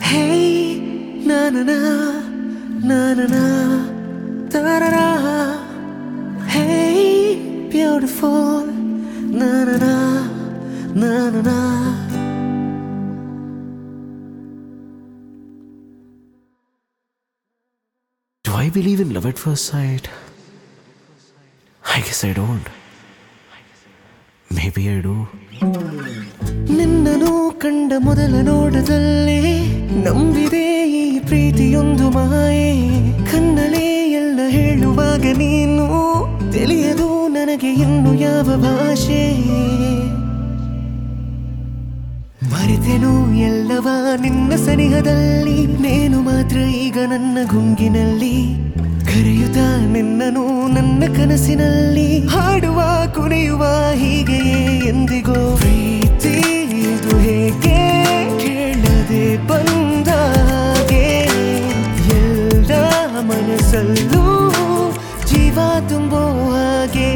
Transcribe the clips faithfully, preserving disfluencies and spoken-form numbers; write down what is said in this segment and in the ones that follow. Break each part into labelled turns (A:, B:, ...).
A: Hey, na na na, na na na, da da da. Hey, beautiful, na na na, na na na. Do I believe in love at first sight? I guess I don't. Maybe I do. ನಿನ್ನನು ಕಂಡ ಮೊದಲ ನೋಟದಲ್ಲೇ ನಂಬಿದೆ ಈ ಪ್ರೀತಿಯೊಂದು ಮಾಯೆ. ಕಣ್ಣಲೇ ಎಲ್ಲ ಹೇಳುವಾಗ ನೀನು ತಿಳಿಯದು ನನಗೆ ಇನ್ನು ಯಾವ ಭಾಷೆ. ಮರೆತೆನು ಎಲ್ಲವ ನಿನ್ನ ಸನಿಹದಲ್ಲಿ, ನೀನು ಮಾತ್ರ ಈಗ ನನ್ನ ಗುಂಗಿನಲ್ಲಿ. ಕರೆಯುತ್ತಾ ನಿನ್ನನು ನನ್ನ ಕನಸಿನಲ್ಲಿ, ಹಾಡುವ ಕುಣಿಯುವ ಹೀಗೆಯೇ ಎಂದಿಗೋ. ಪ್ರೀತಿ ಇದು ಹೇಗೆ ಕೇಳದೆ ಬಂದಾಗೆ, ಎಲ್ಲ ಮನಸ್ಸಲ್ಲೂ ಜೀವ ತುಂಬೋ ಹಾಗೆ.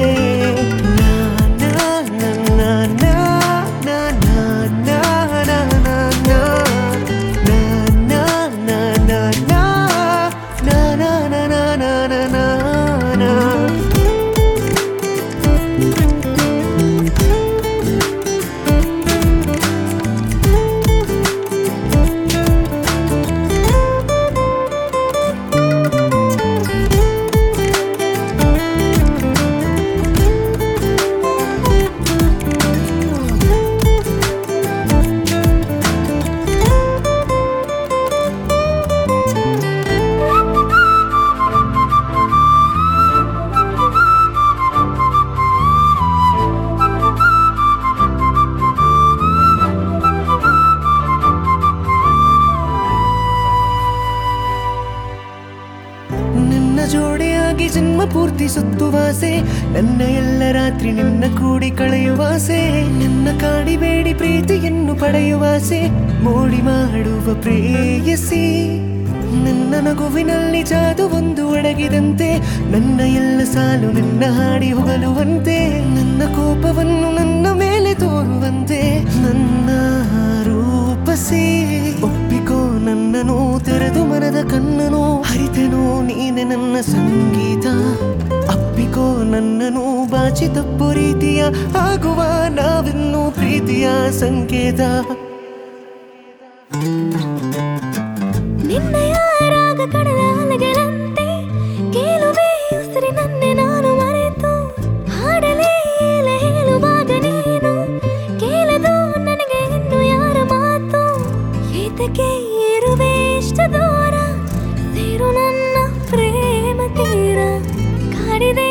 A: ಜೋಡಿಯಾಗಿ ಜನ್ಮ ಪೂರ್ತಿ ಸುತ್ತುವಾಸೆ, ನನ್ನ ಎಲ್ಲ ರಾತ್ರಿ ನಿನ್ನ ಕೂಡಿ ಕಳೆಯುವಾಸೆ. ನಿನ್ನ ಕಾಡಿಬೇಡಿ ಪ್ರೀತಿಯನ್ನು ಪಡೆಯುವಾಸೆ, ಮೋಡಿ ಮಾಡುವ ಪ್ರೇಯಸಿ. ನಿನ್ನ ನಗುವಿನಲ್ಲಿ ಜಾದು ಒಂದು ಅಡಗಿದಂತೆ, ನನ್ನ ಎಲ್ಲ ಸಾಲು ನಿನ್ನ ಹಾಡಿ ಹೊಗಲುವಂತೆ. ನನ್ನ ಕೋಪವನ್ನು ನನ್ನ ಮೇಲೆ ತೋರುವಂತೆ ನನ್ನ ರೂಪಸಿ. ಒಪ್ಪಿಕೋ ನನ್ನನು ತೆರೆದು ಮನದ ಕಣ್ಣನು, ಹರಿತೆನೋ ನೀನೆ ನನ್ನ ಸಂಗೀತ. ಅಪ್ಪಿಕೋ ನನ್ನನು ಬಾಚಿ ತಪ್ಪು ರೀತಿಯ ಆಗುವ ನಾವಿನ್ನು ಪ್ರೀತಿಯ ಸಂಕೇತ.
B: ನಿನ್ನಯ ರಾಗ ಕಡಲ ಅಲೆಗಳಂತೆ ಕೇಳುವೆ ಉಸಿರಿನನ್ನೇ ನಾನು ಮರೆತು. ಹಾಡಲೇ ಇಲ್ಲ ಹೇಳುವಾಗ ನೀನು ಕೇಳದು ನನಗೆ ಇನ್ನು ಯಾರ ಮಾತು. ಏತಕ್ಕೆ ಇರುವೆ ಇಷ್ಟ ದೂರ, ಸೇರು ನನ್ನ ಪ್ರೇಮ ತೀರ. ಕಾಡಿದೆ